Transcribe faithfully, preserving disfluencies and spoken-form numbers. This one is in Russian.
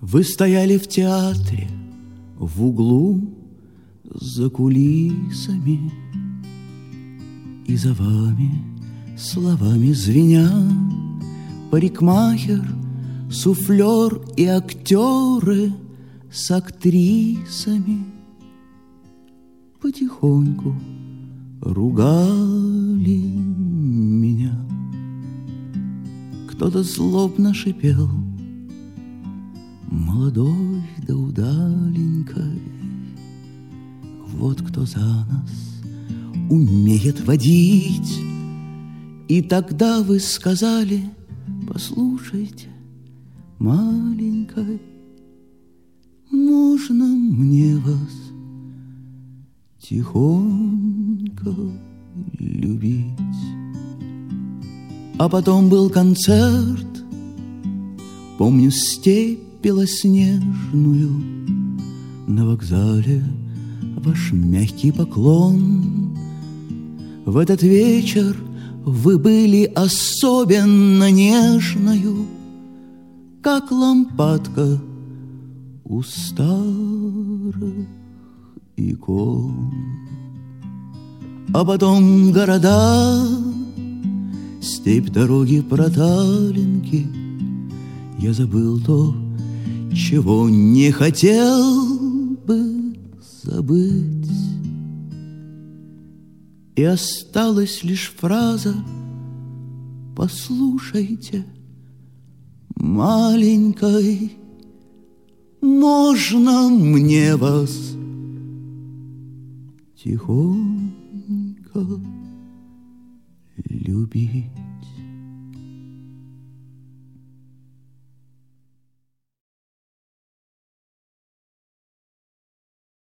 Вы стояли в театре в углу за кулисами, и за вами словами звеня парикмахер, суфлер и актеры с актрисами потихоньку ругали меня. Кто-то злобно шипел: молодой да удаленькой, вот кто за нас умеет водить. И тогда вы сказали: послушайте, маленькой, можно мне вас тихонько любить? А потом был концерт, помню степь белоснежную, на вокзале ваш мягкий поклон. В этот вечер вы были особенно нежною, как лампадка у старых икон. А потом города, степь, дороги, проталинки. Я забыл то, чего не хотел бы забыть. И осталась лишь фраза: послушайте, маленькой, можно мне вас тихонько любить?